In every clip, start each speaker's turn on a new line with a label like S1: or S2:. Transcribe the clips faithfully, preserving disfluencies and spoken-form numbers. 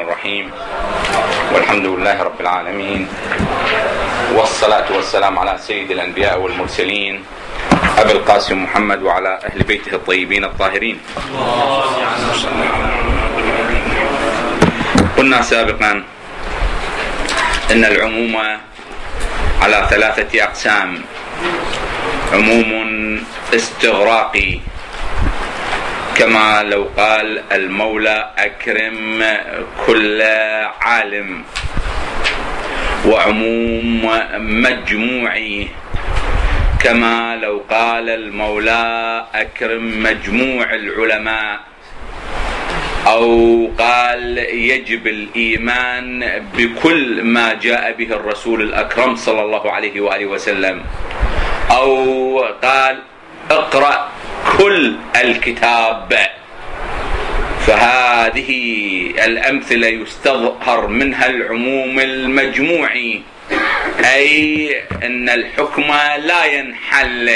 S1: الرحيم، والحمد لله رب العالمين، والصلاة والسلام على سيد الأنبياء والمرسلين أبي القاسم محمد وعلى أهل بيته الطيبين الطاهرين. قلنا سابقا إن العموم على ثلاثة أقسام: عموم استغراقي كما لو قال المولى أكرم كل عالم، وعموم مجموعي كما لو قال المولى أكرم مجموع العلماء، أو قال يجب الإيمان بكل ما جاء به الرسول الأكرم صلى الله عليه وآله وسلم، أو قال اقرأ كل الكتاب. فهذه الأمثلة يستظهر منها العموم المجموعي، أي أن الحكم لا ينحل،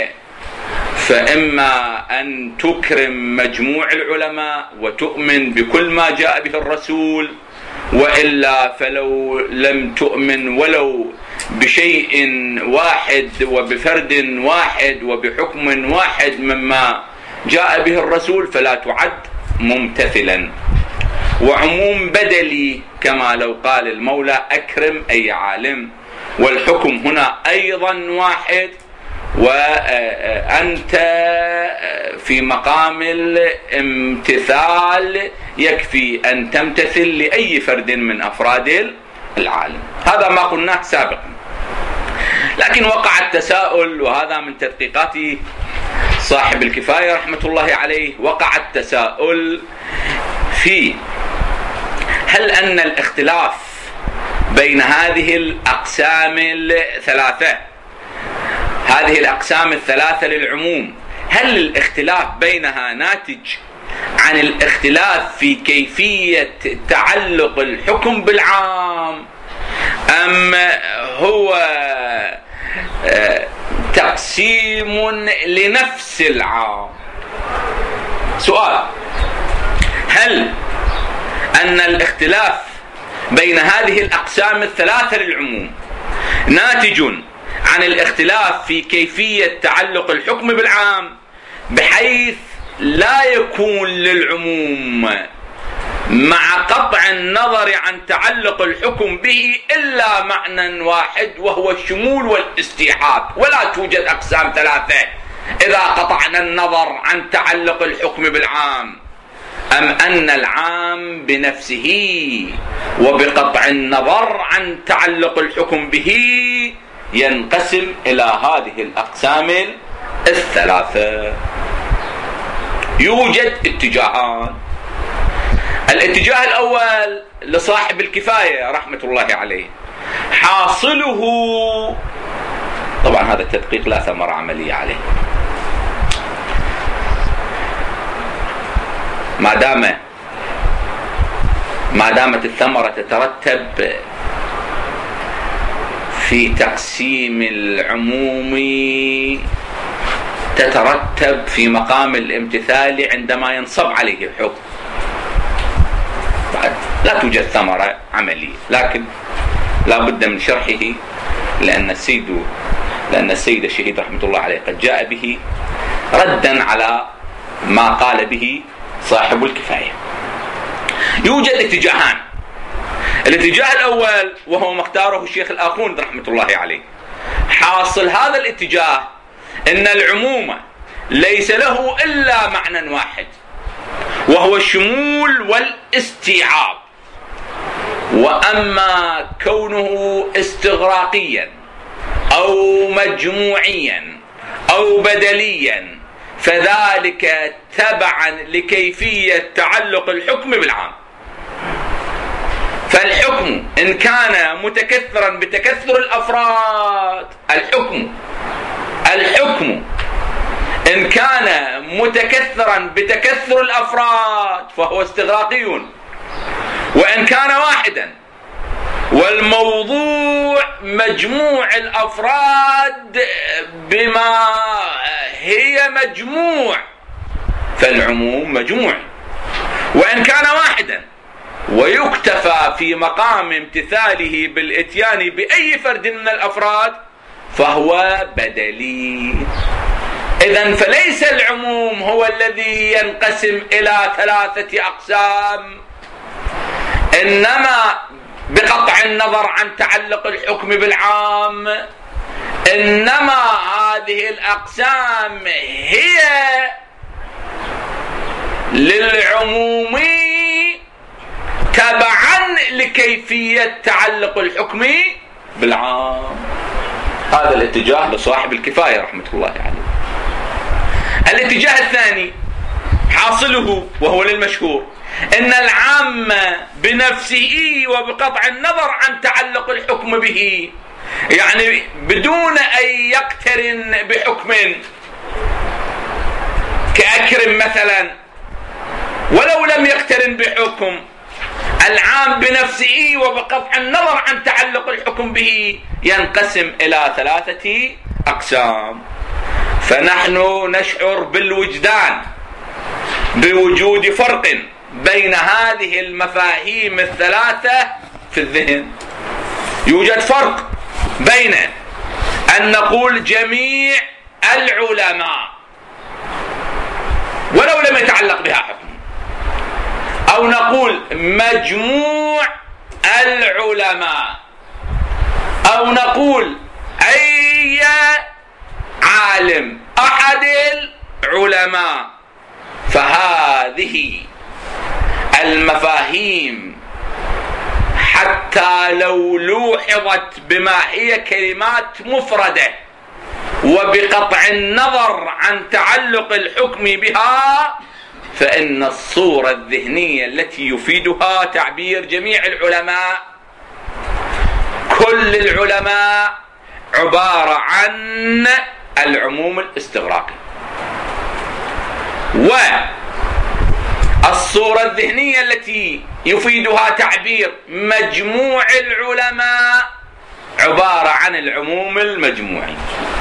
S1: فإما أن تكرم مجموع العلماء وتؤمن بكل ما جاء به الرسول، وإلا فلو لم تؤمن ولو بشيء واحد وبفرد واحد وبحكم واحد مما جاء به الرسول فلا تعد ممتثلا. وعموم بدلي كما لو قال المولى أكرم أي عالم، والحكم هنا أيضا واحد، وأنت في مقام الامتثال يكفي أن تمتثل لأي فرد من أفراد العالم. هذا ما قلناه سابقا. لكن وقع التساؤل، وهذا من تدقيقات صاحب الكفاية رحمة الله عليه، وقع التساؤل في هل أن الاختلاف بين هذه الأقسام الثلاثة هذه الأقسام الثلاثة للعموم، هل الاختلاف بينها ناتج عن الاختلاف في كيفية تعلق الحكم بالعام، أم هو تقسيم لنفس العام؟ سؤال: هل أن الاختلاف بين هذه الأقسام الثلاثة للعموم ناتج عن الاختلاف في كيفية تعلق الحكم بالعام، بحيث لا يكون للعموم مع قطع النظر عن تعلق الحكم به إلا معنى واحد وهو الشمول والاستيعاب، ولا توجد أقسام ثلاثة إذا قطعنا النظر عن تعلق الحكم بالعام؟ أم أن العام بنفسه وبقطع النظر عن تعلق الحكم به ينقسم إلى هذه الأقسام الثلاثة؟ يوجد اتجاهان. الاتجاه الأول لصاحب الكفاية رحمة الله عليه، حاصله طبعا هذا التدقيق لا ثمرة عملية عليه، ما دام ما دامت الثمرة تترتب في تقسيم العموم، تترتب في مقام الامتثال عندما ينصب عليه الحكم، لا توجد ثمرة عملية، لكن لا بد من شرحه، لأن السيد لأن السيد الشهيد رحمة الله عليه قد جاء به ردا على ما قال به صاحب الكفاية. يوجد اتجاهان. الاتجاه الأول وهو ما اختاره الشيخ الآخوند رحمة الله عليه، حاصل هذا الاتجاه إن العموم ليس له إلا معنى واحد وهو الشمول والاستيعاب، وأما كونه استغراقيا أو مجموعيا أو بدليا فذلك تبعا لكيفية تعلق الحكم بالعام. فالحكم إن كان متكثرا بتكثر الأفراد، الحكم الحكم إن كان متكثرا بتكثر الأفراد فهو استغراقي، وإن كان واحدا والموضوع مجموع الأفراد بما هي مجموع فالعموم مجموع، وإن كان واحدا ويكتفى في مقام امتثاله بالاتيان بأي فرد من الأفراد فهو بدلي. إذن فليس العموم هو الذي ينقسم إلى ثلاثة أقسام، إنما بقطع النظر عن تعلق الحكم بالعام، إنما هذه الأقسام هي للعموم تبعا لكيفية تعلق الحكم بالعام. هذا الاتجاه لصاحب الكفاية رحمة الله عليه. الاتجاه الثاني حاصله وهو للمشهور إن العام بنفسه وبقطع النظر عن تعلق الحكم به، يعني بدون أن يقترن بحكم كأكرم مثلا، ولو لم يقترن بحكم، العام بنفسه وبقطع النظر عن تعلق الحكم به ينقسم إلى ثلاثة أقسام. فنحن نشعر بالوجدان بوجود فرق بين هذه المفاهيم الثلاثة في الذهن. يوجد فرق بين أن نقول جميع العلماء ولو لم يتعلق بها حكم، أو نقول مجموع العلماء، أو نقول أي عالم أحد العلماء. فهذه المفاهيم حتى لو لوحظت بما هي كلمات مفردة وبقطع النظر عن تعلق الحكم بها، فإن الصورة الذهنية التي يفيدها تعبير جميع العلماء، كل العلماء، عبارة عن العموم الاستغراقي. والصورة الذهنية التي يفيدها تعبير مجموع العلماء عبارة عن العموم المجموعي.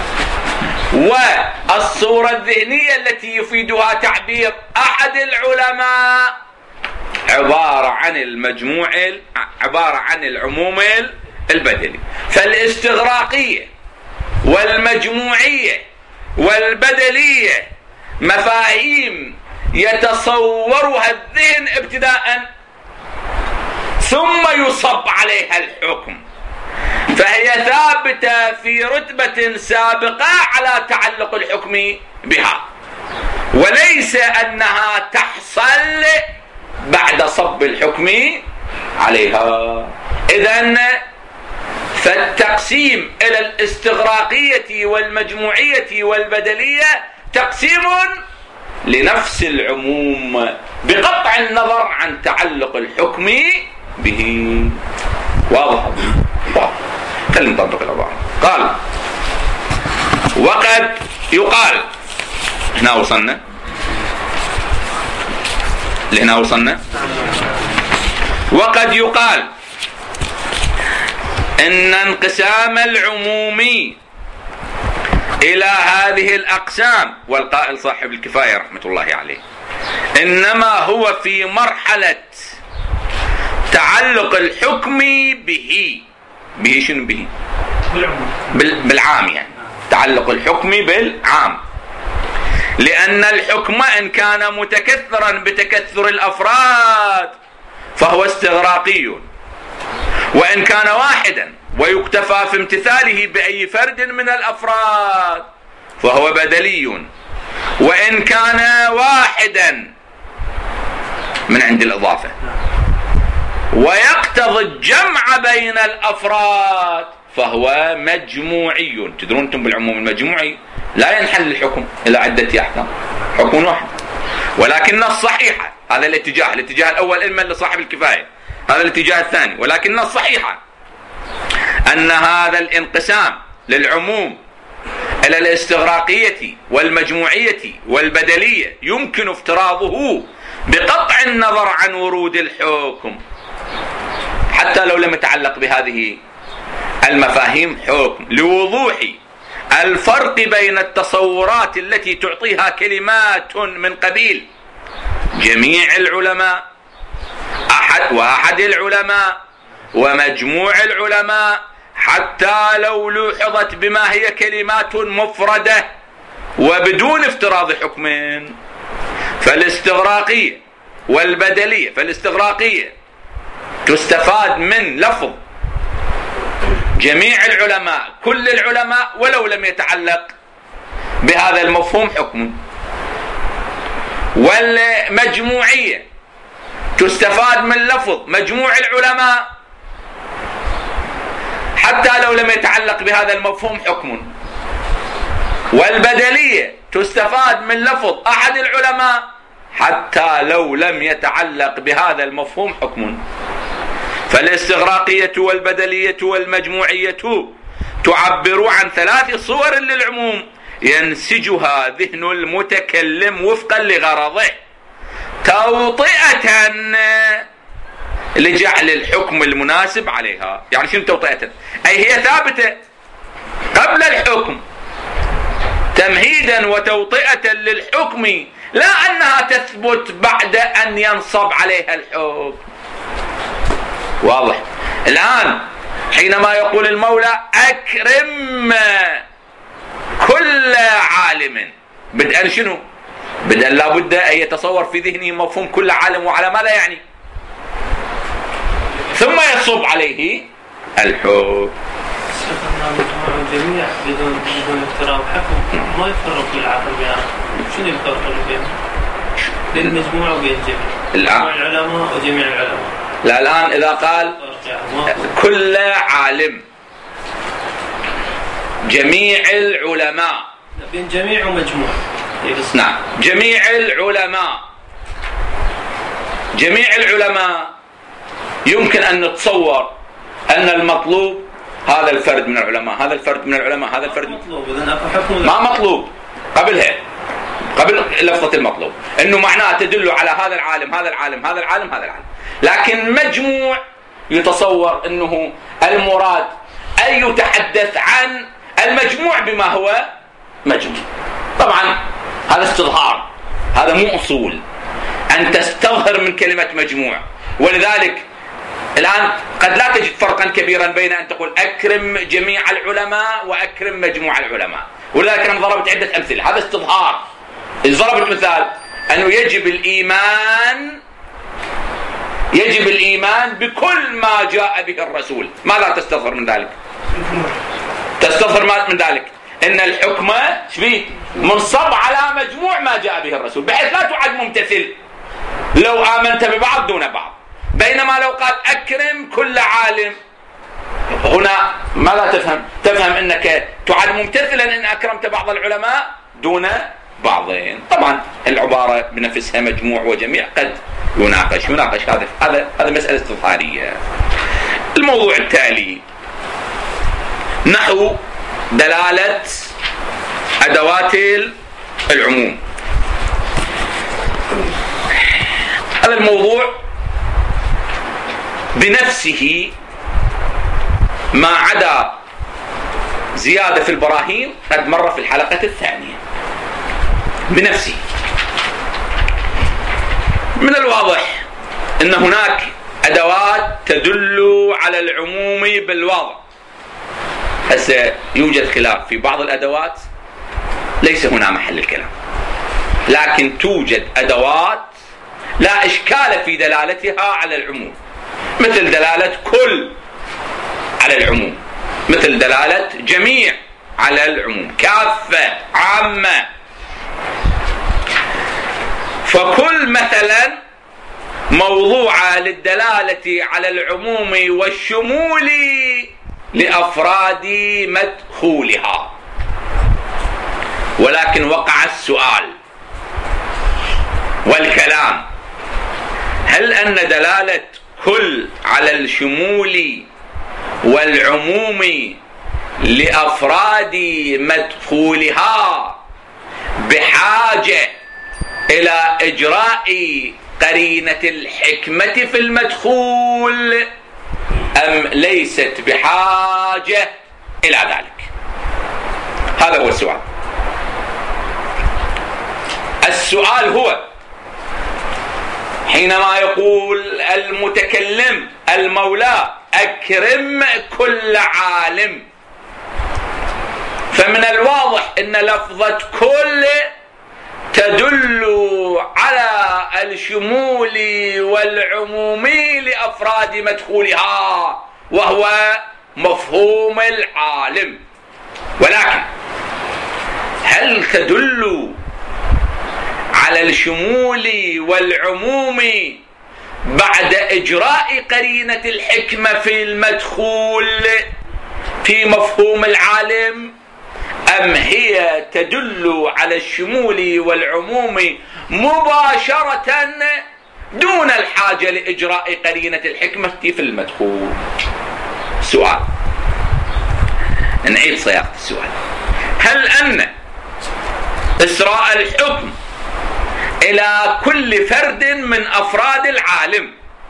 S1: والصورة الذهنية التي يفيدها تعبير أحد العلماء عبارة عن المجموع، عبارة عن العموم البدلي. فالاستغراقية والمجموعية والبدلية مفاهيم يتصورها الذهن ابتداء ثم يصب عليها الحكم، فهي ثابتة في رتبة سابقة على تعلق الحكم بها، وليس أنها تحصل بعد صب الحكم عليها. إذن فالتقسيم إلى الاستغراقية والمجموعية والبدلية تقسيم لنفس العموم بقطع النظر عن تعلق الحكم به. واضح؟ واضح. خلينا نطبق العبارة. قال وقد يقال، هنا وصلنا لهنا وصلنا وقد يقال إن انقسام العمومي إلى هذه الأقسام، والقائل صاحب الكفاية رحمة الله عليه، إنما هو في مرحلة تعلق الحكم به. به شنو به؟ بالعام، يعني تعلق الحكم بالعام، لأن الحكم إن كان متكثرا بتكثر الأفراد فهو استغراقي، وإن كان واحدا ويكتفى في امتثاله بأي فرد من الأفراد فهو بدلي، وإن كان واحدا من عند الإضافة ويقتضي الجمع بين الأفراد فهو مجموعي. تدرون أنتم بالعموم المجموعي لا ينحل الحكم إلى عدة أحكام، حكم واحد. ولكن الصحيحة، هذا الاتجاه الاتجاه الأول علما لصاحب الكفاية، هذا الاتجاه الثاني، ولكن الصحيحة أن هذا الانقسام للعموم إلى الاستغراقية والمجموعية والبدلية يمكن افتراضه بقطع النظر عن ورود الحكم، حتى لو لم يتعلق بهذه المفاهيم حكم، لوضوح الفرق بين التصورات التي تعطيها كلمات من قبيل جميع العلماء، وأحد العلماء ومجموع العلماء، حتى لو لوحظت بما هي كلمات مفردة وبدون افتراض حكمين. فالاستغراقية والبدلية، فالاستغراقية تستفاد من لفظ جميع العلماء كل العلماء ولو لم يتعلق بهذا المفهوم حكم. والمجموعية تستفاد من لفظ مجموع العلماء حتى لو لم يتعلق بهذا المفهوم حكم. والبدلية تستفاد من لفظ أحد العلماء حتى لو لم يتعلق بهذا المفهوم حكم. فالاستغراقية والبدلية والمجموعية تعبر عن ثلاث صور للعموم ينسجها ذهن المتكلم وفقا لغرضه توطئة لجعل الحكم المناسب عليها. يعني شنو توطئة؟ أي هي ثابتة قبل الحكم تمهيدا وتوطئة للحكم، لا أنها تثبت بعد أن ينصب عليها الحكم. واضح؟ الآن حينما يقول المولى أكرم كل عالم، بدءا شنو؟ بدءا لابد أن يتصور في ذهنه مفهوم كل عالم، وعلى ماذا يعني؟ ثم يصب عليه الحكم.
S2: جميع بدون بدون افتراض حكم ما يفرق العقل بينهم. شنو الفرق اللي بينهم؟ بين المجموعة وبين الجميع. مجموع العلماء وجميع العلماء.
S1: لا الآن إذا قال كل عالم جميع العلماء،
S2: بين جميع ومجموع.
S1: نعم، جميع العلماء جميع العلماء يمكن أن نتصور أن المطلوب هذا الفرد من العلماء، هذا الفرد من العلماء، هذا الفرد
S2: مطلوب. إذن
S1: ما مطلوب قبلها، قبل لفظة المطلوب، إنه معناه تدل على هذا العالم هذا العالم هذا العالم هذا العالم. لكن مجموع يتصور أنه المراد أن يتحدث عن المجموع بما هو مجموع. طبعا هذا استظهار، هذا مو أصول أن تستظهر من كلمة مجموع. ولذلك الآن قد لا تجد فرقا كبيرا بين أن تقول أكرم جميع العلماء وأكرم مجموع العلماء. ولذلك أنا ضربت عدة أمثلة، هذا استظهار. إذا ضربت مثال أنه يجب الإيمان يجب الإيمان بكل ما جاء به الرسول، ماذا تستظهر من ذلك؟ تستظهر من ذلك إن الحكم شبيه منصب على مجموع ما جاء به الرسول، بحيث لا تعد ممتثل لو آمنت ببعض دون بعض. بينما لو قال أكرم كل عالم، هنا ماذا تفهم؟ تفهم أنك تعد ممتثلا إن أكرمت بعض العلماء دون بعضين. طبعا العبارة بنفسها مجموع وجميع قد يناقش يناقش هذا هذا هذا مسألة استظهارية. الموضوع التالي نحو دلالة أدوات العموم. هذا الموضوع بنفسه ما عدا زيادة في البراهين قد مر في الحلقة الثانية بنفسه. من الواضح أن هناك أدوات تدل على العموم بالواضح. هسه يوجد خلاف في بعض الأدوات، ليس هنا محل الكلام، لكن توجد أدوات لا إشكال في دلالتها على العموم، مثل دلالة كل على العموم، مثل دلالة جميع على العموم، كافة عامة. فكل مثلا موضوعة للدلالة على العموم والشمول لأفراد مدخولها. ولكن وقع السؤال والكلام، هل أن دلالة كل على الشمول والعموم لأفراد مدخولها بحاجة إلى إجراء قرينة الحكمة في المدخول أم ليست بحاجة إلى ذلك؟ هذا هو السؤال. حينما يقول المتكلم المولى أكرم كل عالم، فمن الواضح أن لفظة كل تدل على الشمول والعموم لأفراد مدخولها وهو مفهوم العالم. ولكن هل تدل على الشمول والعموم بعد إجراء قرينة الحكمة في المدخول في مفهوم العالم، أم هي تدل على الشمول والعموم مباشرة دون الحاجة لإجراء قرينة الحكمة في المدخول؟ سؤال، نعيد صياغة السؤال. هل أن إسراء الحكم إلى كل فرد من أفراد العالم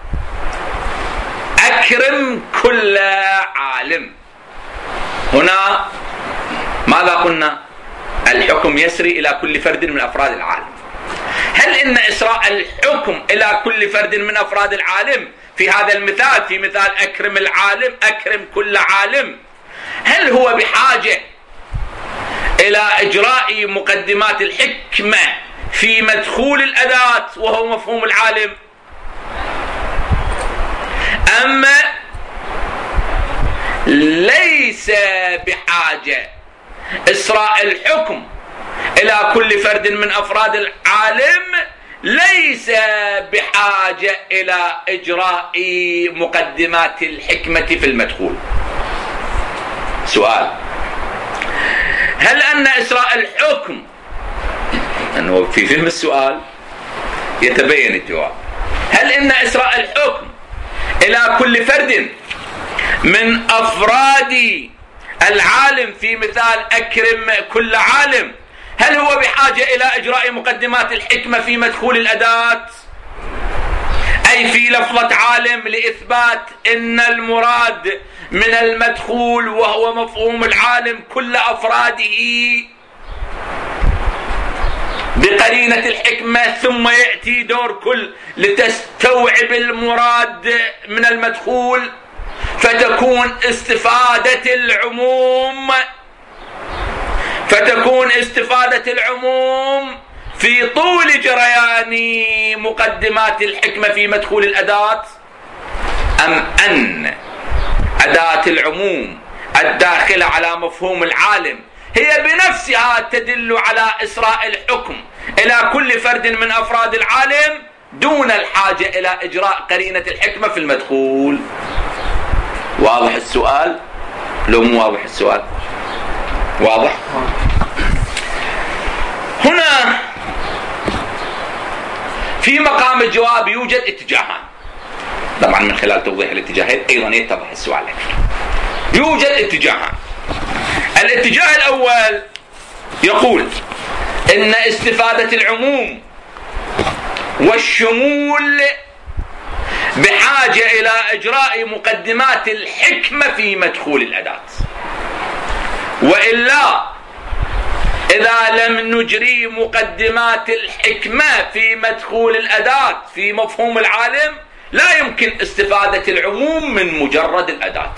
S1: أكرم كل عالم، هنا ماذا قلنا؟ الحكم يسري إلى كل فرد من أفراد العالم. هل إن إسراء الحكم إلى كل فرد من أفراد العالم في هذا المثال، في مثال أكرم العالم أكرم كل عالم، هل هو بحاجة إلى إجراء مقدمات الحكمة في مدخول الأداة وهو مفهوم العالم، أما ليس بحاجة إسراء الحكم إلى كل فرد من أفراد العالم ليس بحاجة إلى إجراء مقدمات الحكمة في المدخول؟ سؤال، هل أن إسراء الحكم، أنه في فهم السؤال يتبين الجواب، هل أن إسراء الحكم إلى كل فرد من أفراد العالم في مثال أكرم كل عالم، هل هو بحاجة إلى إجراء مقدمات الحكمة في مدخول الأداة، أي في لفظة عالم، لإثبات أن المراد من المدخول وهو مفهوم العالم كل أفراده بقرينة الحكمة، ثم يأتي دور كل لتستوعب المراد من المدخول، فتكون استفادة العموم فتكون استفادة العموم في طول جريان مقدمات الحكمة في مدخول الأداة، أم أن أداة العموم الداخلة على مفهوم العالم هي بنفسها تدل على إسراء الحكم إلى كل فرد من أفراد العالم دون الحاجة إلى إجراء قرينة الحكمة في المدخول؟ واضح السؤال؟ لو مو واضح السؤال؟ واضح؟ هنا في مقام الجواب يوجد اتجاهان، طبعا من خلال توضيح الاتجاهين أيضا يتضح السؤال أكثر. يوجد اتجاهان. الاتجاه الأول يقول إن استفادة العموم والشمول بحاجة إلى إجراء مقدمات الحكمة في مدخول الأداة، وإلا إذا لم نجري مقدمات الحكمة في مدخول الأداة في مفهوم العالم لا يمكن استفادة العموم من مجرد الأداة.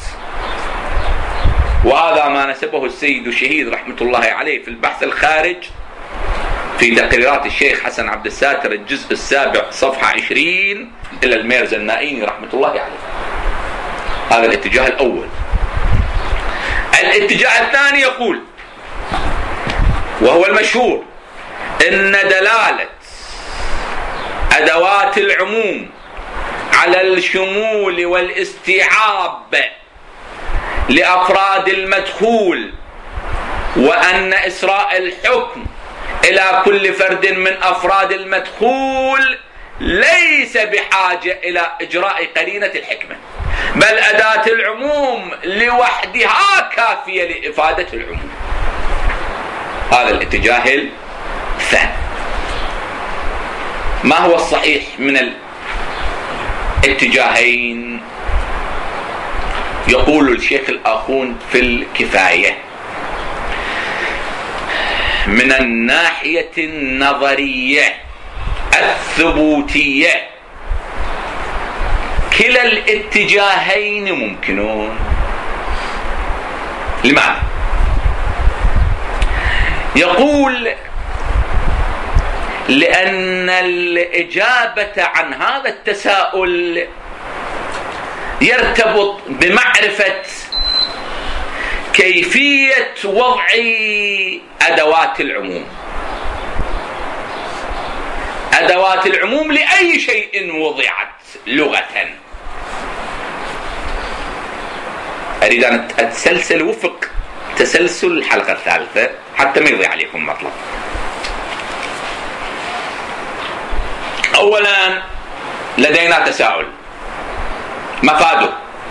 S1: وهذا ما نسبه السيد الشهيد رحمة الله عليه في البحث الخارج في تقريرات الشيخ حسن عبد الساتر الجزء السابع صفحة عشرين إلى الميرزا النائيني رحمة الله عليه. هذا الاتجاه الأول. الاتجاه الثاني يقول، وهو المشهور، إن دلالة أدوات العموم على الشمول والاستيعاب لأفراد المدخول، وأن إسراء الحكم إلى كل فرد من أفراد المدخول ليس بحاجة إلى إجراء قرينة الحكمة، بل أداة العموم لوحدها كافية لإفادة العموم. هذا الاتجاه الثاني. ما هو الصحيح من الاتجاهين؟ يقول الشيخ الآخون في الكفاية: من الناحية النظرية الثبوتية كلا الاتجاهين ممكنون. لماذا؟ يقول لأن الإجابة عن هذا التساؤل يرتبط بمعرفة كيفية وضع أدوات العموم. أدوات العموم لأي شيء وضعت لغة. أريد أن أتسلسل وفق تسلسل الحلقة الثالثة حتى ما يضيع عليكم مطلب. أولا لدينا تساؤل مفاده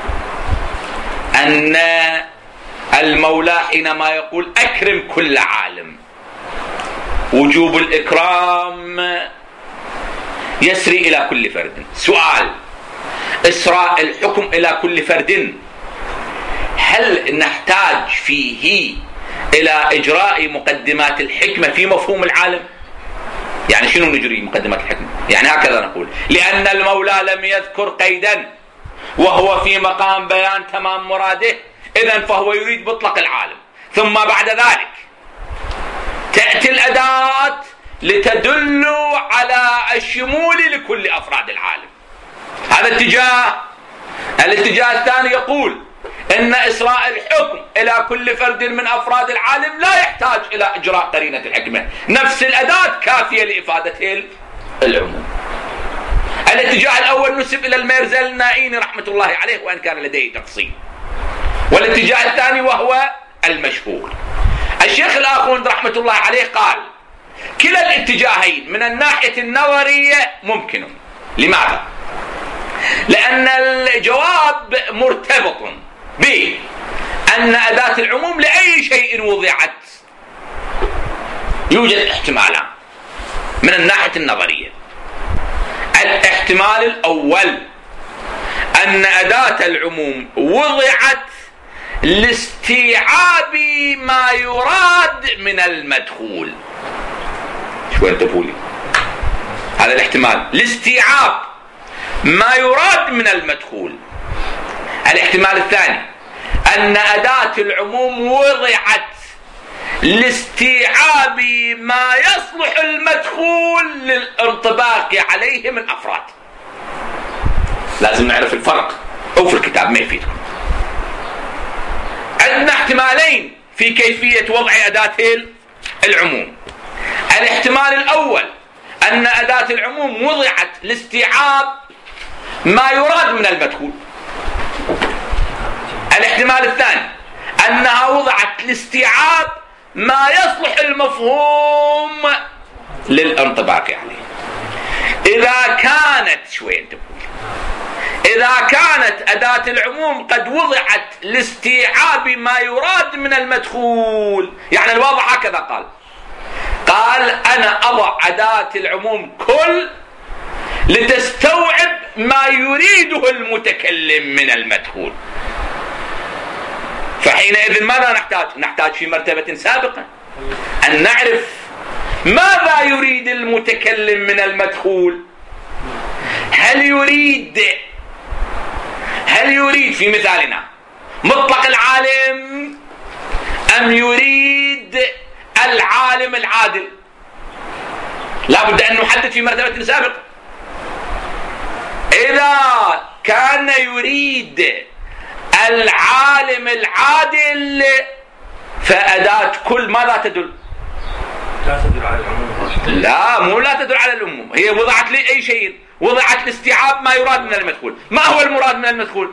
S1: أن المولى حينما يقول أكرم كل عالم، وجوب الإكرام يسري إلى كل فرد. سؤال: إسراء الحكم إلى كل فرد هل نحتاج فيه إلى إجراء مقدمات الحكمة في مفهوم العالم؟ يعني شنو نجري مقدمات الحكمة؟ يعني هكذا نقول لأن المولى لم يذكر قيدا وهو في مقام بيان تمام مراده، إذن فهو يريد مطلق العالم. ثم بعد ذلك تأتي الأداة لتدل على الشمول لكل أفراد العالم. هذا اتجاه. الاتجاه الثاني يقول إن إسراء الحكم إلى كل فرد من أفراد العالم لا يحتاج إلى إجراء قرينة الحكمة، نفس الأداة كافية لإفادة العموم. الاتجاه الأول نسب إلى الميرزا النائيني رحمة الله عليه وإن كان لديه تفصيل، والاتجاه الثاني وهو المشهور. الشيخ الآخوند رحمة الله عليه قال كلا الاتجاهين من الناحية النظرية ممكن. لماذا؟ لأن الجواب مرتبط بأن أداة العموم لأي شيء وضعت يوجد احتمالان من الناحية النظرية. الاحتمال الأول أن أداة العموم وضعت لاستيعاب ما يراد من المدخول. شو انتبهوا لي؟ هذا الاحتمال لاستيعاب ما يراد من المدخول. الاحتمال الثاني أن أداة العموم وضعت لاستيعاب ما يصلح المدخول للانطباق عليه من أفراد. لازم نعرف الفرق، أو في الكتاب ما يفيدكم. عندنا احتمالين في كيفية وضع أداة العموم. الاحتمال الأول أن أداة العموم وضعت لاستيعاب ما يراد من المدخول. الاحتمال الثاني أنها وضعت لاستيعاب ما يصلح المفهوم للانطباق عليه. إذا كانت شوي انتبهوا إذا كانت أداة العموم قد وضعت لاستيعاب ما يراد من المدخول، يعني الوضع هكذا قال قال أنا أضع أداة العموم كل لتستوعب ما يريده المتكلم من المدخول، فحينئذ ماذا نحتاج؟ نحتاج في مرتبة سابقة أن نعرف ماذا يريد المتكلم من المدخول. هل يريد هل يريد في مثالنا مطلق العالم أم يريد العالم العادل؟ لا بد أن نحدد في مرتبة سابقة. إذا كان يريد العالم العادل فأداة كل ماذا تدل؟
S2: لا تدل على العموم.
S1: لا مو لا تدل على العموم، هي وضعت لي أي شيء، وضعت لاستيعاب ما يراد من المدخول. ما هو المراد من المدخول؟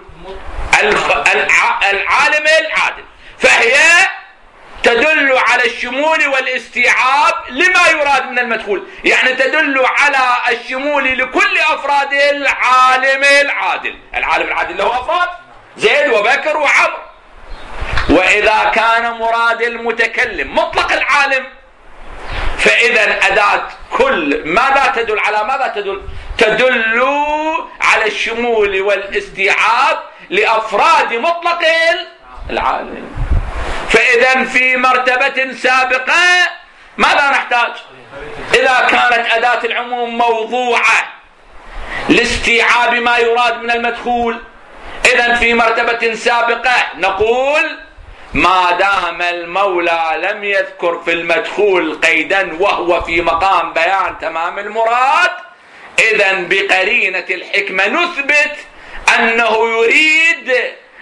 S1: العالم العادل، فهي تدل على الشمول والاستيعاب لما يراد من المدخول، يعني تدل على الشمول لكل أفراد العالم العادل. العالم العادل له أفراد زيد وبكر وعمر. وإذا كان مراد المتكلم مطلق العالم فإذا أداة كل ماذا تدل على ماذا تدل؟ تدل على الشمول والاستيعاب لأفراد مطلق العالم. فإذا في مرتبة سابقة ماذا نحتاج؟ إذا كانت أداة العموم موضوعة لاستيعاب ما يراد من المدخول. إذن في مرتبة سابقة نقول ما دام المولى لم يذكر في المدخول قيدا وهو في مقام بيان تمام المراد، إذن بقرينة الحكمة نثبت أنه يريد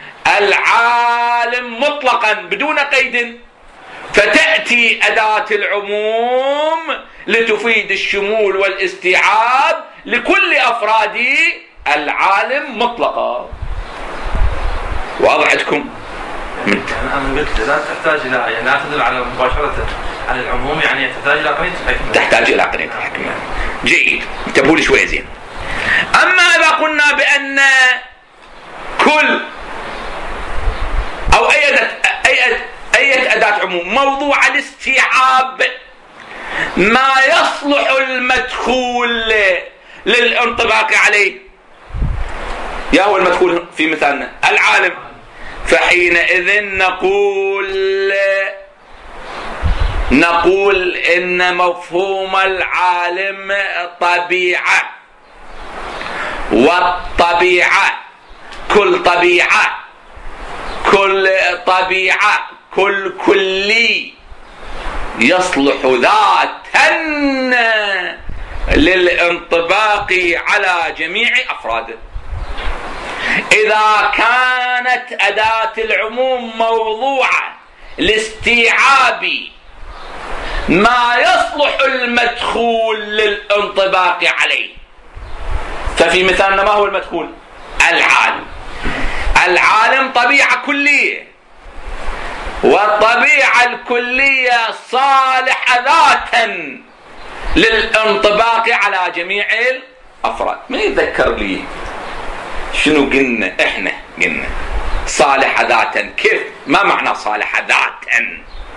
S1: العالم مطلقا بدون قيد، فتأتي أداة العموم لتفيد الشمول والاستيعاب لكل أفراد العالم مطلقا. واضح عندكم؟
S3: أنا قلت لا تحتاج إلى يعني لا تدل على مباشرة على العموم، يعني تحتاج إلى قرينة الحكمة.
S1: تحتاج إلى قرينة الحكمة. جيد، انتبهوا لي شوي زين. أما إذا قلنا بأن كل أو أي أداة أي أي أداة عموم موضوع الاستيعاب ما يصلح المدخول للانطباق عليه، يا هو المدخول في مثالنا العالم، فحينئذ نقول نقول إن مفهوم العالم طبيعة، والطبيعة كل طبيعة كل طبيعة كل كلي يصلح ذاتا للانطباق على جميع أفراده. إذا كانت أداة العموم موضوعة لاستيعاب ما يصلح المدخول للانطباق عليه، ففي مثالنا ما هو المدخول؟ العالم. العالم طبيعة كلية، والطبيعة الكلية صالحة ذاتا للانطباق على جميع الأفراد. من يذكر لي شنو قلنا؟ احنا قلنا صالحة ذاتا. كيف؟ ما معنى صالحة ذاتا؟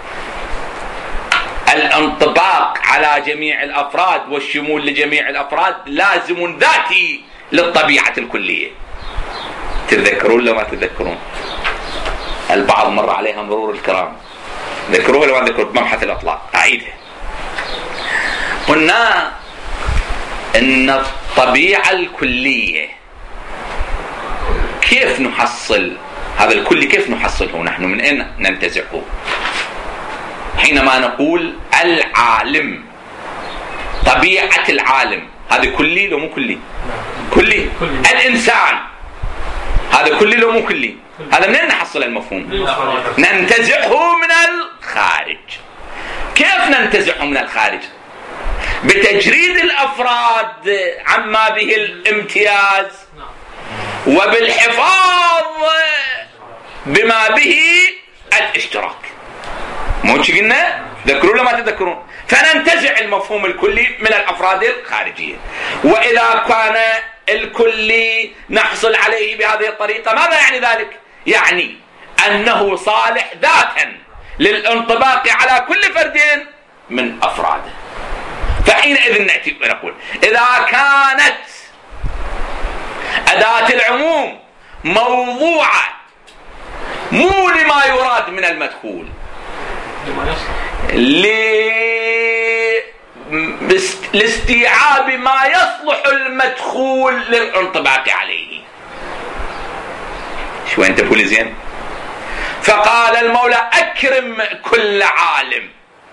S1: الانطباق على جميع الأفراد والشمول لجميع الأفراد لازم ذاتي للطبيعة الكلية. تتذكرون ولا ما تتذكرون؟ البعض مر عليها مرور الكرام، ذكروها ولا ما ذكروها؟ مبحث الأطلاق أعيدها. قلنا إن الطبيعة الكلية كيف نحصل هذا الكل؟ كيف نحصله نحن؟ من أين ننتزعه؟ حينما نقول العالم، طبيعة العالم، هذا كلي لو مو كلي؟ كلي. الإنسان هذا كلي لو مو كلي؟ هذا منين نحصل المفهوم؟ ننتزعه من الخارج. كيف ننتزعه من الخارج؟ بتجريد الأفراد عما به الامتياز، وبالحفاظ بما به الاشتراك. مو شي قلنا؟ تذكرون ولا ما تذكرون؟ فننتزع المفهوم الكلي من الأفراد الخارجية. وإذا كان الكلي نحصل عليه بهذه الطريقة، ماذا يعني ذلك؟ يعني أنه صالح ذاتا للانطباق على كل فرد من أفراده. فحينئذ نأتي ونقول إذا كانت أداة العموم موضوعة مو لما يراد من المدخول، لاستيعاب ما يصلح المدخول للانطباق عليه. شو انت تقول زين؟ فقال المولى أكرم كل عالم.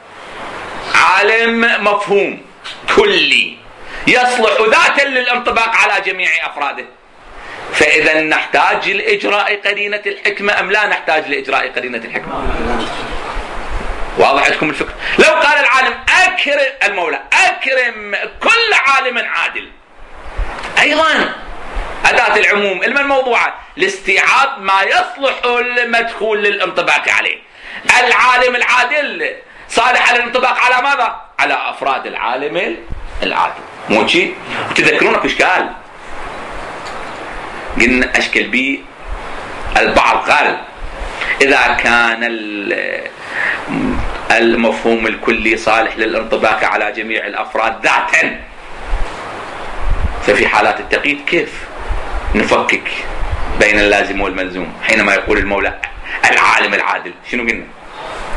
S1: عالم مفهوم كلي يصلح ذاتا للانطباق على جميع أفراده. فإذا نحتاج لإجراء قرينة الحكمة أم لا نحتاج لإجراء قرينة الحكمة؟ واضح عندكم الفكر؟ لو قال العالم أكرم المولى أكرم كل عالم عادل، أيضا أداة العموم المن موضوعة لاستيعاب ما يصلح المدخول للانطباق عليه. العالم العادل صالح للانطباق على ماذا؟ على أفراد العالم العادل. مو شيء؟ وتذكرونك إيش قال؟ قلنا أشكل بي البعض قال إذا كان المفهوم الكلي صالح للانطباق على جميع الأفراد ذاتا، ففي حالات التقييد كيف نفكك بين اللازم والملزوم حينما يقول المولى العالم العادل؟ شنو قلنا؟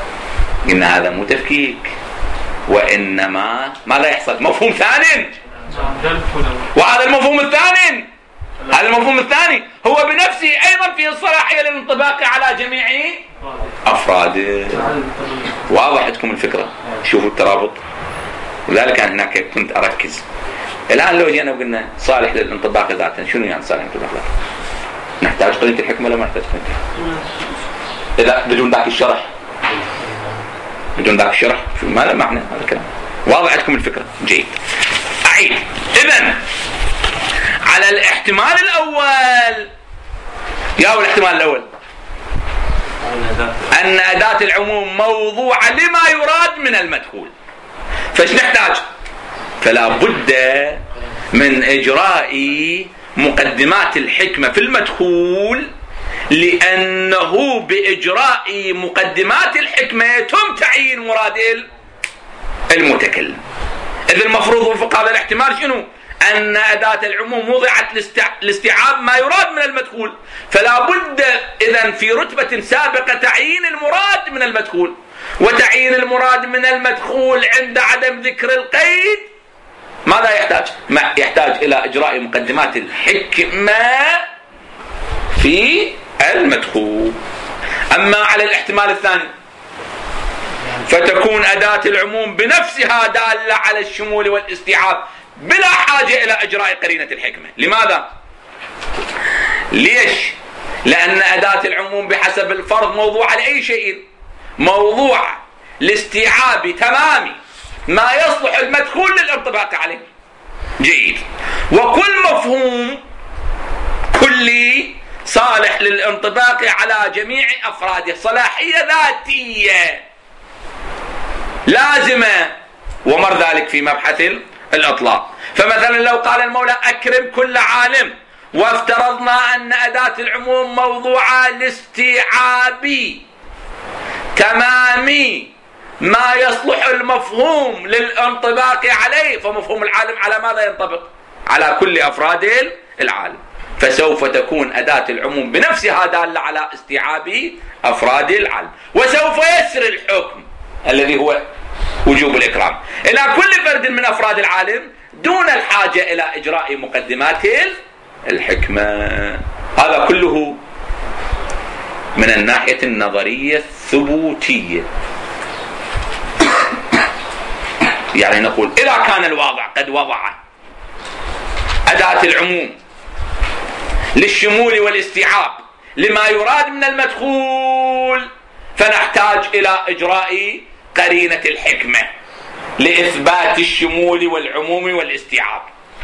S1: قلنا هذا مو تفكيك، وإنما ماذا يحصل؟ مفهوم ثاني وهذا المفهوم الثاني، هذا المفهوم الثاني هو بنفسه أيضا فيه الصلاحية للانطباق على جميع أفراده. واضح عندكم الفكرة؟ شوفوا الترابط. لذلك أنا هناك كنت أركز. الآن لو جينا وقلنا صالح للانطباق ذاتا، شنو يعني صالح للانطباق ذاتا؟ نحتاج قرينة الحكمة ولا ما نحتاج قرينة الحكمة؟ إذا بدون ذاك الشرح، بدون ذاك الشرح شو ما له معنى هذا الكلام. واضح عندكم الفكرة؟ جيد. أعيد. إذن على الاحتمال الأول، يا الاحتمال الأول أن أداة العموم موضوعة لما يراد من المدخول، فايش نحتاج؟ فلا بد من إجراء مقدمات الحكمة في المدخول، لأنه بإجراء مقدمات الحكمة يتم تعيين مراد المتكلم. إذا المفروض وفق هذا الاحتمال شنو؟ أن أداة العموم وضعت لاستيعاب ما يراد من المدخول، فلا بد إذن في رتبة سابقة تعيين المراد من المدخول، وتعيين المراد من المدخول عند عدم ذكر القيد ماذا يحتاج؟ ما يحتاج إلى إجراء مقدمات الحكمة في المدخول. أما على الاحتمال الثاني فتكون أداة العموم بنفسها دالة على الشمول والاستيعاب بلا حاجة إلى إجراء قرينة الحكمة. لماذا؟ ليش؟ لأن أداة العموم بحسب الفرض موضوع لأي شيء، موضوع لاستيعاب تمام ما يصلح المدخول للانطباق عليه. جيد. وكل مفهوم كلي صالح للانطباق على جميع أفراده، صلاحية ذاتية لازمة، ومر ذلك في مبحث الإطلاق. فمثلا لو قال المولى أكرم كل عالم، وافترضنا أن أداة العموم موضوعة لاستيعاب تمام ما يصلح المفهوم للانطباق عليه، فمفهوم العالم على ماذا ينطبق؟ على كل أفراد العالم، فسوف تكون أداة العموم بنفسها دالة على استيعاب أفراد العالم، وسوف يسري الحكم الذي هو وجوب الإكرام إلى كل فرد من أفراد العالم دون الحاجة إلى إجراء مقدمات الحكمة. هذا كله من الناحية النظرية الثبوتية. يعني نقول إذا كان الواضع قد وضع أداة العموم للشمول والاستيعاب لما يراد من المدخول، فنحتاج إلى إجراء قرينة الحكمة لإثبات الشمول والعموم والاستيعاب.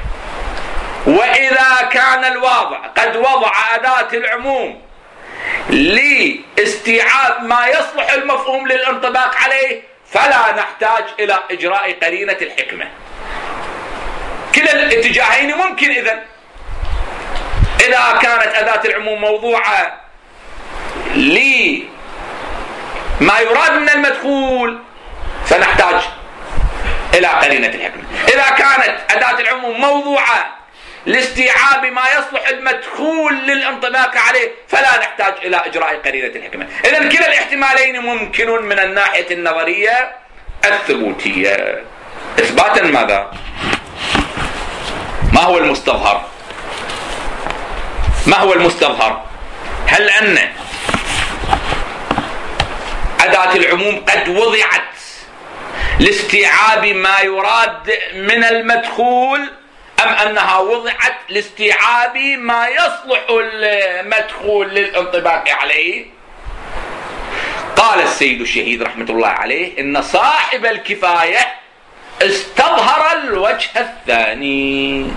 S1: وإذا كان الواضع قد وضع أداة العموم لاستيعاب ما يصلح المفهوم للانطباق عليه، فلا نحتاج إلى إجراء قرينة الحكمة. كلا الاتجاهين ممكن. إذن إذا كانت أداة العموم موضوعة لما يراد من المدخول فنحتاج إلى قرينة الحكمة. إذا كانت أداة العموم موضوعة لاستيعاب ما يصلح المدخول للانطباق عليه فلا نحتاج إلى إجراء قرينة الحكمة. إذن كلا الاحتمالين ممكن من الناحية النظرية الثبوتية. إثباتا ماذا؟ ما هو المستظهر؟ ما هو المستظهر؟ هل أن أداة العموم قد وضعت لاستيعاب ما يراد من المدخول، أم أنها وضعت لاستيعاب ما يصلح المدخول للانطباق عليه؟ قال السيد الشهيد رحمة الله عليه إن صاحب الكفاية استظهر الوجه الثاني،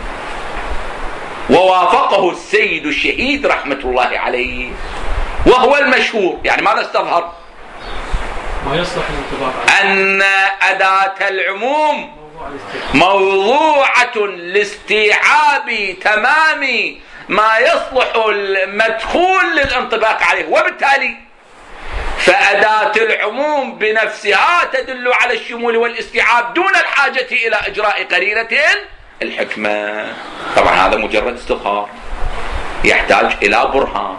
S1: ووافقه السيد الشهيد رحمة الله عليه، وهو المشهور. يعني ماذا استظهر؟
S2: ما يصلح الانطباق
S1: أن أداة العموم موضوعة لاستيعاب تمام ما يصلح المدخول للانطباق عليه، وبالتالي فأداة العموم بنفسها تدل على الشمول والاستيعاب دون الحاجة إلى إجراء قرينة الحكمة. طبعا هذا مجرد استظهار يحتاج إلى برهان.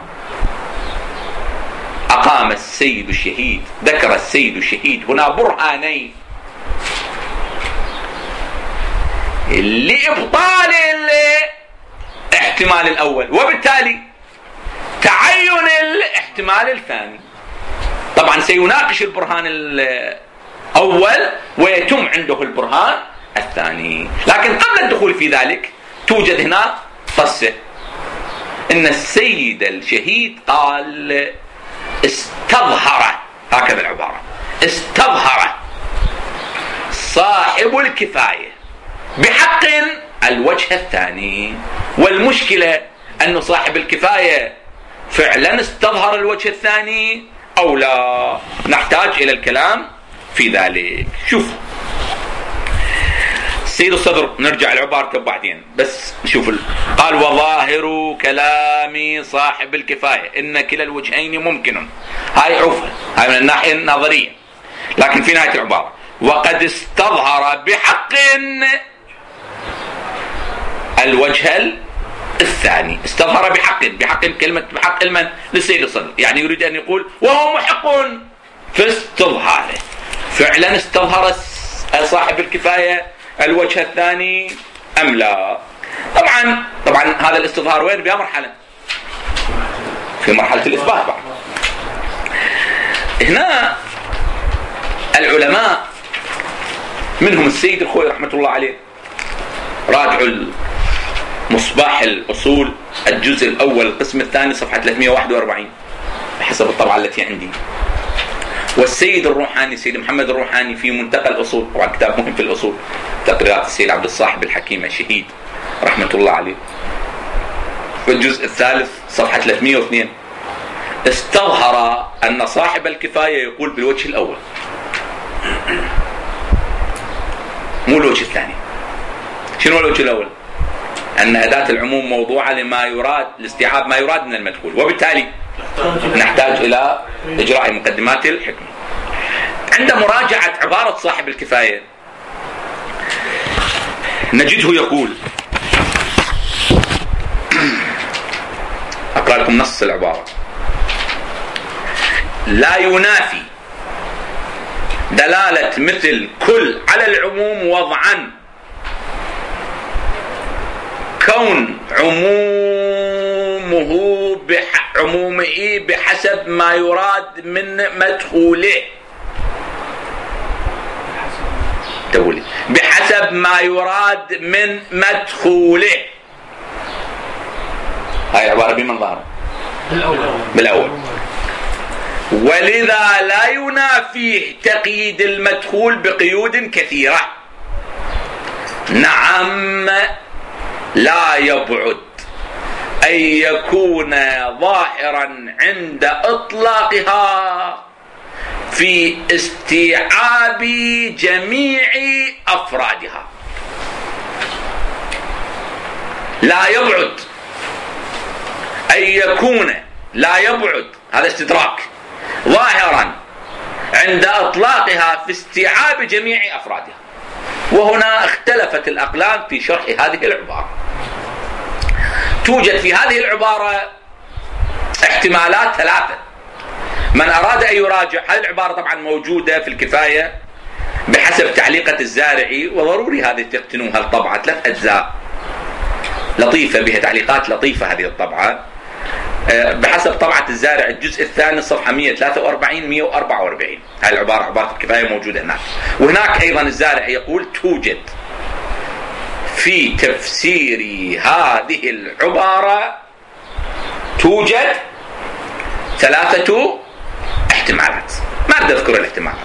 S1: أقام السيد الشهيد، ذكر السيد الشهيد هنا برهانين. لإبطال الاحتمال الأول، وبالتالي تعين الاحتمال الثاني. طبعا سيناقش البرهان الأول ويتم عنده البرهان الثاني، لكن قبل الدخول في ذلك توجد هنا قصة، إن السيد الشهيد قال استظهر، هكذا العبارة، استظهر صاحب الكفاية بحق الوجه الثاني. والمشكلة أن صاحب الكفاية فعلا استظهر الوجه الثاني أو لا، نحتاج إلى الكلام في ذلك. شوف سيد الصدر، نرجع لعبارته بعدين، بس نشوف. قال وظاهر كلام صاحب الكفاية إن كلا الوجهين ممكن، هاي عرفها، هاي من الناحية النظرية، لكن في نهاية العبارة وقد استظهر بحق الوجه الثاني. استظهر بحق، بحق كلمة بحق المن للسيد الصدر، يعني يريد أن يقول وهو محق في استظهاره، فعلا استظهر صاحب الكفاية الوجه الثاني أم لا. طبعا طبعا هذا الاستظهار وين؟ بها مرحلة، في مرحلة الإثبات. بعد هنا العلماء منهم السيد الخوئي رحمة الله عليه، راجعوا مصباح الأصول الجزء الأول القسم الثاني صفحة ثلاثمئة وواحد وأربعين بحسب الطبعة التي عندي. والسيد الروحاني سيد محمد الروحاني في منتقى الأصول، طبعا كتاب مهم في الأصول، تقريرات السيد عبد الصاحب الحكيم الشهيد رحمة الله عليه، في الجزء الثالث صفحة ثلاثمئة واثنين استظهر أن صاحب الكفاية يقول بالوجه الأول مو الوجه الثاني. شنو الوجه الأول؟ أن أداة العموم موضوعة لما يراد، لاستيعاب ما يراد من المدخول، وبالتالي نحتاج إلى إجراء مقدمات الحكمة. عند مراجعة عبارة صاحب الكفاية نجده يقول، أقرأ لكم نص العبارة: لا ينافي دلالة مثل كل على العموم وضعا كون عمومه بح عمومه بحسب ما يراد من مدخوله، تقولي بحسب ما يراد من مدخوله. هاي العبارة بمن ظهر؟ بالأول. ولذا لا ينافيه تقييد المدخول بقيود كثيرة. نعم لا يبعد أن يكون ظاهرا عند إطلاقها في استيعاب جميع أفرادها. لا يبعد أن يكون، لا يبعد، هذا استدراك، ظاهرا عند إطلاقها في استيعاب جميع أفرادها. وهنا اختلفت الأقلام في شرح هذه العبارة. توجد في هذه العبارة احتمالات ثلاثة. من أراد أن يراجع هذه العبارة طبعا موجودة في الكفاية بحسب تعليقة الزارعي، وضروري هذه تقتنوها الطبعة، ثلاث أجزاء لطيفة بها تعليقات لطيفة هذه الطبعة، بحسب طبعة الزارع الجزء الثاني صفحة مئة وثلاثة وأربعين مئة وأربعة وأربعين. هاي العبارة عبارة الكفاية موجودة هناك. وهناك أيضا الزارع يقول توجد في تفسير هذه العبارة توجد ثلاثة احتمالات، ما أقدر أذكر الاحتمالات،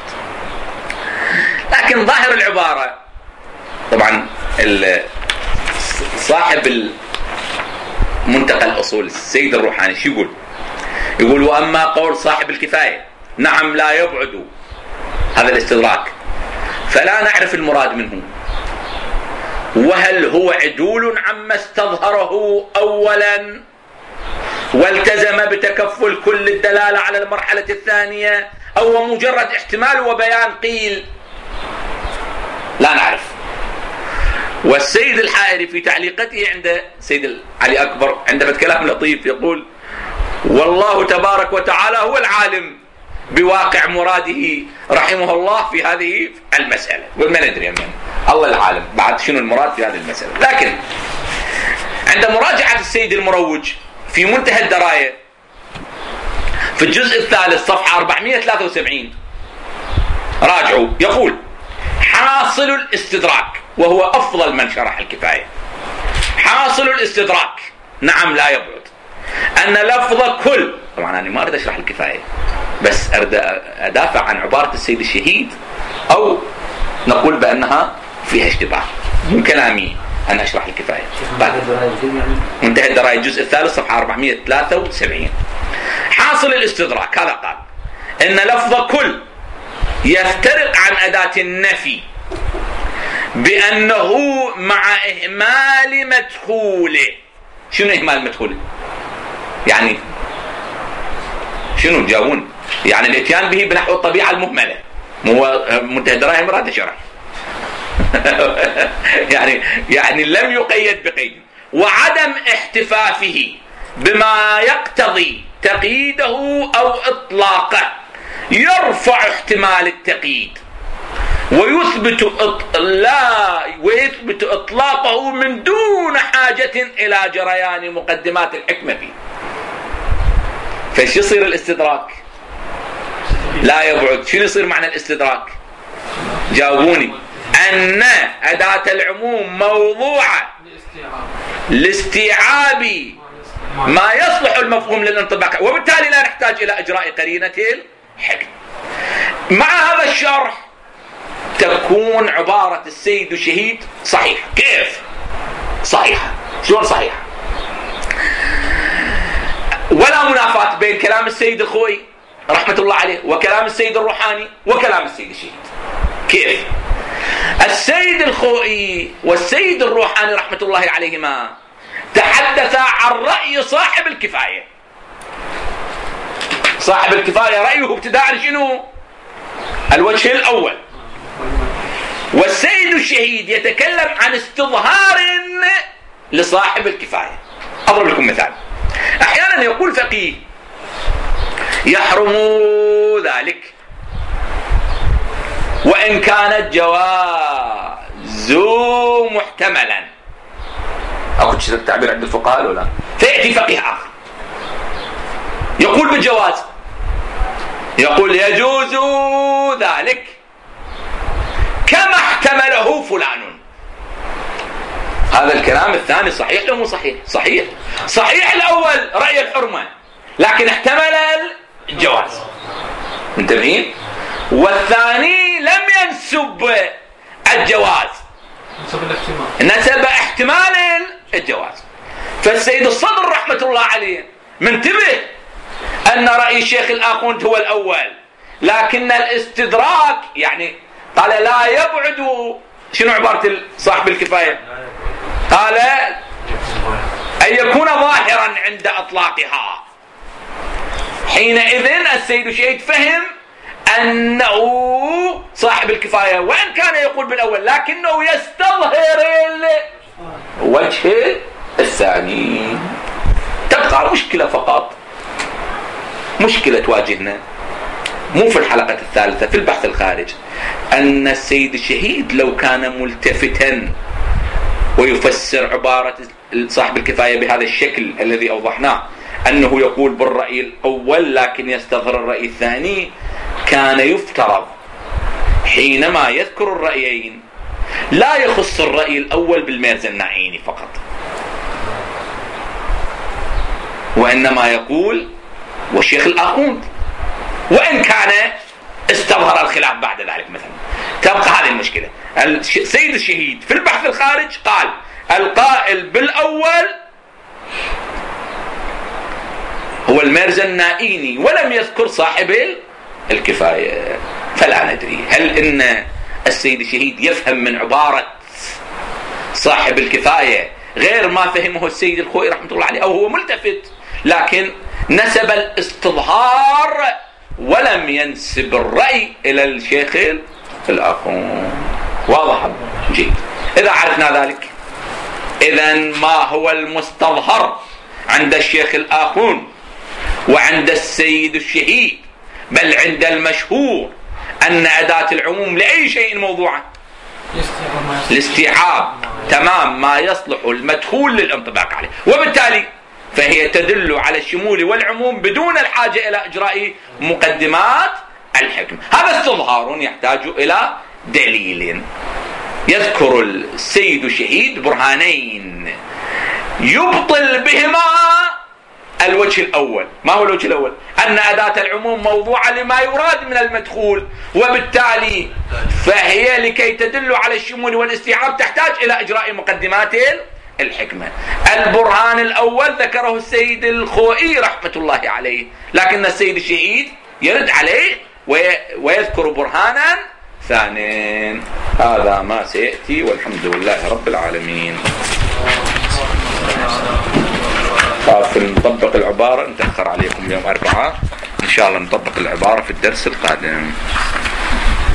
S1: لكن ظاهر العبارة طبعا صاحب منتقى الأصول السيد الروحاني شو يقول؟ يقول وأما قول صاحب الكفاية نعم لا يبعد، هذا الاستدراك، فلا نعرف المراد منه، وهل هو عدول عما استظهره أولا والتزم بتكفل كل الدلالة على المرحلة الثانية، أو مجرد احتمال وبيان قيل؟ لا نعرف. والسيد الحائري في تعليقته عند سيد علي أكبر عندما كلام لطيف يقول والله تبارك وتعالى هو العالم بواقع مراده رحمه الله في هذه المسألة، وما ندري من الله العالم بعد شنو المراد في هذه المسألة. لكن عند مراجعة السيد المروج في منتهى الدراية في الجزء الثالث صفحة أربعمائة وثلاثة وسبعين راجعوا، يقول: حاصل الاستدراك، وهو أفضل من شرح الكفاية، حاصل الاستدراك نعم لا يبعد أن لفظ كل، طبعا أنا ما أريد أشرح الكفاية بس أريد أدافع عن عبارة السيد الشهيد، أو نقول بأنها فيها اشتباه، مو كلامي أنا أشرح الكفاية. منتهى الدراية الجزء الثالث صفحة أربعمائة وثلاثة وسبعين. حاصل الاستدراك هذا قال إن لفظ كل يفترق عن أداة النفي بأنه مع إهمال مدخوله. شنو إهمال مدخوله؟ يعني شنو جاوون؟ يعني الاتيان به بنحو الطبيعة المهملة، مو منتهى الدراية مراد شرح يعني يعني لم يقيد بقيد، وعدم احتفافه بما يقتضي تقييده أو إطلاقه يرفع احتمال التقييد ويثبت إط... لا ويثبت إطلاقه من دون حاجة إلى جريان مقدمات الحكمة فيه. فايش يصير الاستدراك؟ لا يبعد. شنو يصير معنى الاستدراك؟ جاوبوني. أن أداة العموم موضوعة لاستيعاب ما يصلح المفهوم للانطباق، وبالتالي لا نحتاج إلى إجراء قرينة الحكم. مع هذا الشرح تكون عبارة السيد الشهيد صحيحة. كيف صحيحة؟ شلون صحيحة؟ ولا منافاة بين كلام السيد الخوئي رحمة الله عليه وكلام السيد الروحاني وكلام السيد الشهيد. كيف؟ السيد الخوئي والسيد الروحاني رحمة الله عليهما تحدثا عن رأي صاحب الكفاية. صاحب الكفاية رأيه ابتداء شنو؟ الوجه الأول. والسيد الشهيد يتكلم عن استظهار لصاحب الكفاية. أضرب لكم مثال. أحيانا يقول فقيه: يحرم ذلك وإن كانت جواز محتملا. أقول شيء التعبير عند الفقهاء ولا؟ فيأتي فقيه آخر يقول بالجواز، يقول يجوز ذلك كما احتمله فلان. هذا الكلام الثاني صحيح لو مو صحيح؟ صحيح. صحيح الأول رأي الحرمة لكن احتمل الجواز، منتبهين؟ والثاني لم ينسب الجواز، نسب احتمال الجواز. فالسيد الصدر رحمة الله عليه منتبه أن رأي الشيخ الآخوند هو الأول، لكن الاستدراك يعني قال لا يبعد. شنو عبارة صاحب الكفاية؟ قال أن يكون ظاهرا عند أطلاقها. حينئذ السيد الشهيد فهم أنه صاحب الكفاية وإن كان يقول بالأول لكنه يستظهر الوجه الثاني. تبقى مشكلة فقط، مشكلة تواجهنا مو في الحلقة الثالثة في البحث الخارج، أن السيد الشهيد لو كان ملتفتا ويفسر عبارة صاحب الكفاية بهذا الشكل الذي أوضحناه، أنه يقول بالرأي الأول لكن يستظهر الرأي الثاني، كان يفترض حينما يذكر الرأيين لا يخص الرأي الأول بالميرزا النعيني فقط، وإنما يقول والشيخ الآخوند وإن كان استظهر الخلاف بعد ذلك مثلا. تبقى هذه المشكلة. السيد الشهيد في البحث الخارج قال القائل بالأول هو الميرزا النائيني ولم يذكر صاحب الكفاية. فلا ندري هل إن السيد الشهيد يفهم من عبارة صاحب الكفاية غير ما فهمه السيد الخوئي رحمة الله عليه، أو هو ملتفت لكن نسب الاستظهار ولم ينسب الرأي إلى الشيخ الآخر. واضح جيد. إذا عرفنا ذلك، إذن ما هو المستظهر عند الشيخ الآخون وعند السيد الشهيد، بل عند المشهور، أن أداة العموم لأي شيء موضوعة الاستيعاب تمام ما يصلح المدخول للانطباق عليه، وبالتالي فهي تدل على الشمول والعموم بدون الحاجة إلى إجراء مقدمات الحكم. هذا استظهار يحتاج إلى دليل. يذكر السيد شهيد برهانين يبطل بهما الوجه الأول. ما هو الوجه الأول؟ أن أداة العموم موضوعة لما يراد من المدخول، وبالتالي فهي لكي تدل على الشمول والاستيعاب تحتاج إلى إجراء مقدمات الحكمة. البرهان الأول ذكره السيد الخوئي رحمة الله عليه، لكن السيد الشهيد يرد عليه ويذكر برهانا ثانيا. هذا ما سيأتي، والحمد لله رب العالمين. خاف نطبق العبارة، نتأخر عليكم يوم أربعة إن شاء الله، نطبق العبارة في الدرس القادم.